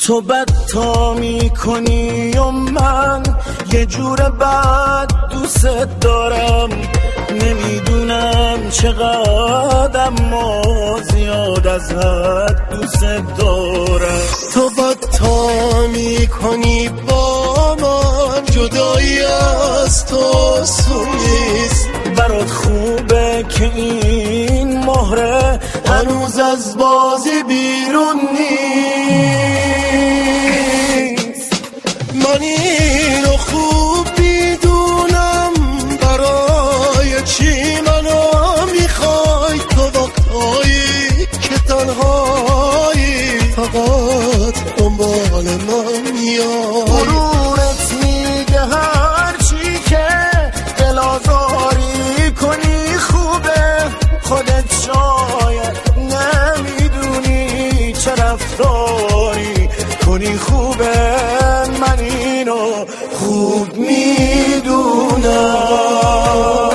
تو بد تا میکنی و من یه جور بد دوست دارم، نمیدونم چقدر اما زیاد از حد دوست دارم. تو بد تا میکنی با من، جدایی از تو نیست. برات خوبه که این مهره هنوز از بازی بیرون نیست. من اینو خوب میدونم، برای چی منو میخوای؟ تو وقتایی که تنهایی فقط دنبال من میای. غرورت میگه هرچی که دل آزاری کنی خوبه، خودت شاید نمیدونی چه رفتاری کنی خوبه. من اینو خوب میدونم.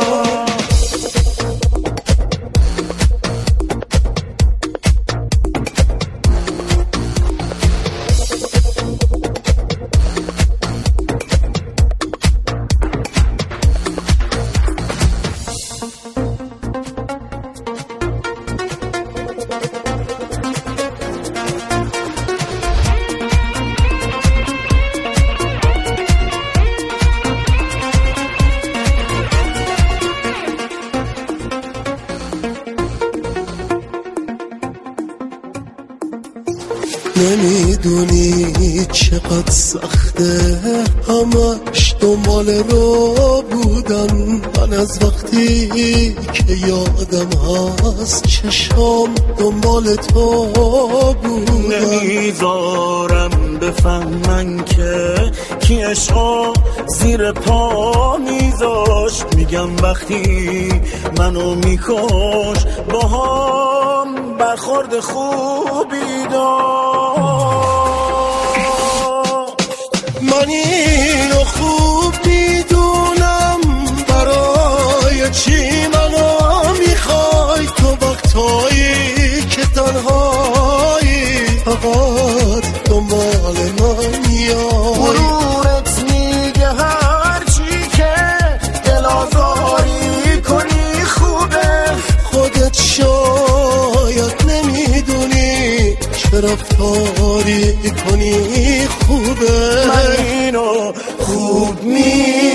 نمیدونی چقدر سخته همش دنبال رو بودم. من از وقتی که یادم هست چشام دنبال تو بودم. نمیذارم بفهمن که کی عشقا زیر پا میذاشت. میگم وقتی منو میکش باهام برخورد خوبی داشت. من اینو خوب میدونم، برای چی منو میخوای؟ تو وقتایی که تنهایی فقط دنبال من میای. غرورت میگه هرچی که دل آزاری کنی خوبه، خودت شاید نمیدونی چه رفتاری کنی خوبه. من اینو خوب